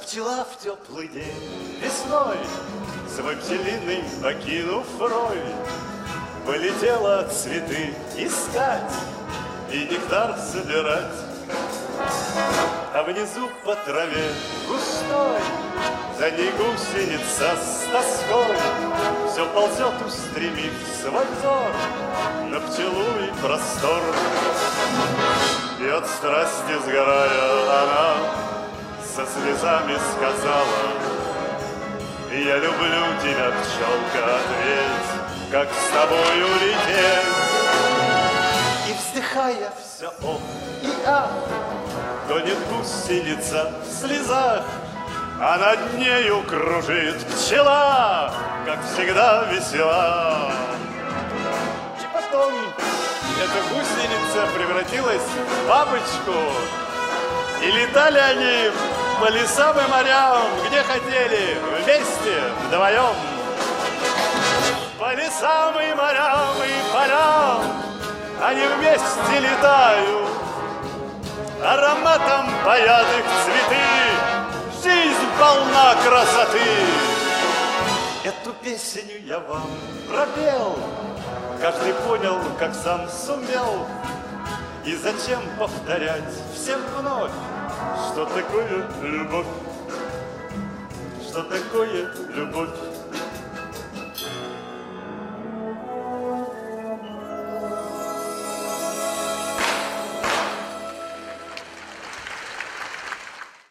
пчела в теплый день весной, свой пчелиный покинув рой, полетела цветы искать и нектар собирать. А внизу по траве густой за ней гусеница с тоской все ползет, устремив свой взор на пчелу и простор. И от страсти сгорая она со слезами сказала: я люблю тебя, пчелка, ответь, как с тобой улететь. И вздыхая все ох и ах, тонет гусеница в слезах, а над нею кружит пчела, как всегда весела. И потом эта гусеница превратилась в бабочку, и летали они по лесам и морям, где хотели, вместе, вдвоем. По лесам и морям и полям они вместе летают, ароматом паят их цветы, жизнь полна красоты. Эту песню я вам пропел, каждый понял, как сам сумел. И зачем повторять всем вновь, что такое любовь, что такое любовь.